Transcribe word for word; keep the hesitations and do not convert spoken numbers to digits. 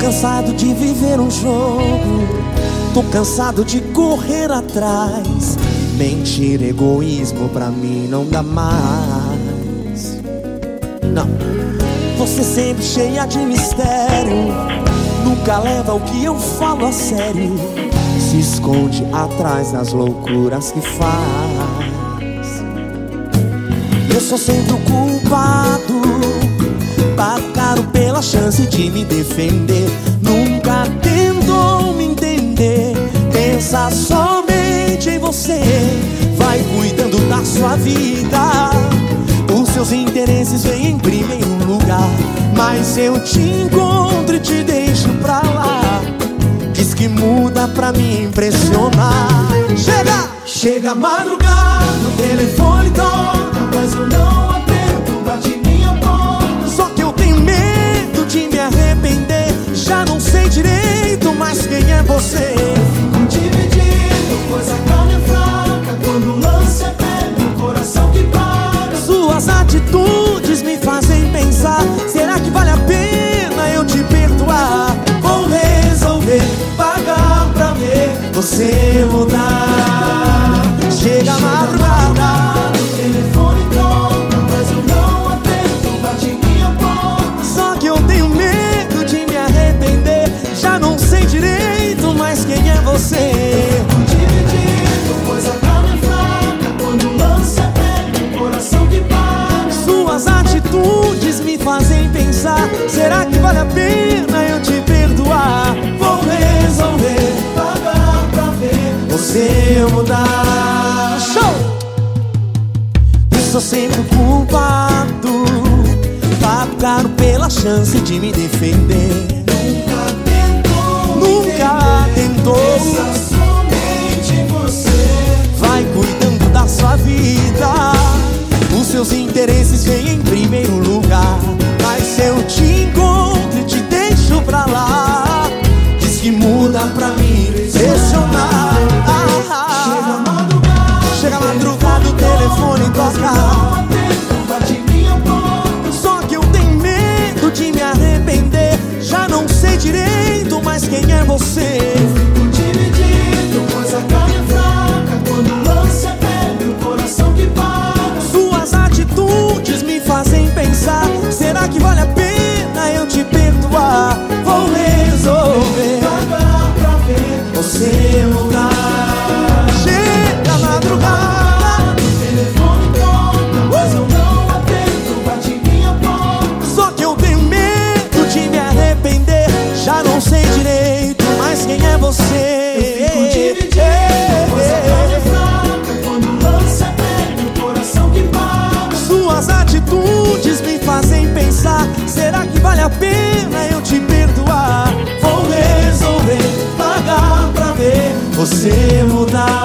cansado de viver um jogo, tô cansado de correr atrás. Mentira, egoísmo pra mim não dá mais. Não. Você sempre cheia de mistério, nunca leva o que eu falo a sério, se esconde atrás das loucuras que faz. Eu sou sempre o culpado, pago caro pela chance de me defender. Nunca tentou me entender, pensa somente em você, vai cuidando da sua vida. Os seus interesses vêm em primeiro lugar, mas eu te encontro e te deixo pra lá. Diz que muda pra me impressionar. Chega! Chega a madrugada, o telefone toca, mas eu não atendo, bate minha porta. Só que eu tenho medo de me arrepender, já não sei direito mais quem é você. Eu fico dividido, pois a carne é fraca, quando o lance é pele, o coração que para. Suas atitudes me fazem pensar, será que vale a pena eu te perdoar? Vou resolver pagar pra ver você mudar. Chega a madrugada, o telefone toca, mas eu não atendo, bate minha porta. só que eu tenho medo de me arrepender, já não sei direito mais quem é você. Fico dividido, pois a carne é fraca, quando o lance é pele, o coração que para. Suas atitudes me fazem pensar, será que vale a pena eu te perdoar? Vou resolver pagar pra ver Você mudar. Show! Eu sou sempre o culpado, pago caro pela chance de me defender. Nunca tentou, Nunca tentou, pensa somente em você, vai cuidando da sua vida. Os seus interesses vêm em primeiro lugar, mas eu te encontro e te deixo pra lá. Diz que muda pra me impressionar. Chega a madrugada, Chega a madrugada, o telefone toca, não atendo, bate minha porta. só que eu tenho medo de me arrepender, já não sei direito mais quem é você. Fico dividido, pois a carne é fraca, quando o lance é pele, o coração que para. Suas atitudes me fazem pensar, será que vale a pena eu te perdoar? Vou resolver Pagar pra ver você mudar. Chega a madrugada, o telefone toca, mas eu não atendo, bate minha porta. só que eu tenho medo de me arrepender, já não sei direito mais quem é você. Fico dividido, pois a carne é fraca, quando o lance é pele, o coração que para. Suas atitudes me fazem pensar, será que vale a pena eu te perdoar? Vou resolver pagar pra ver você mudar.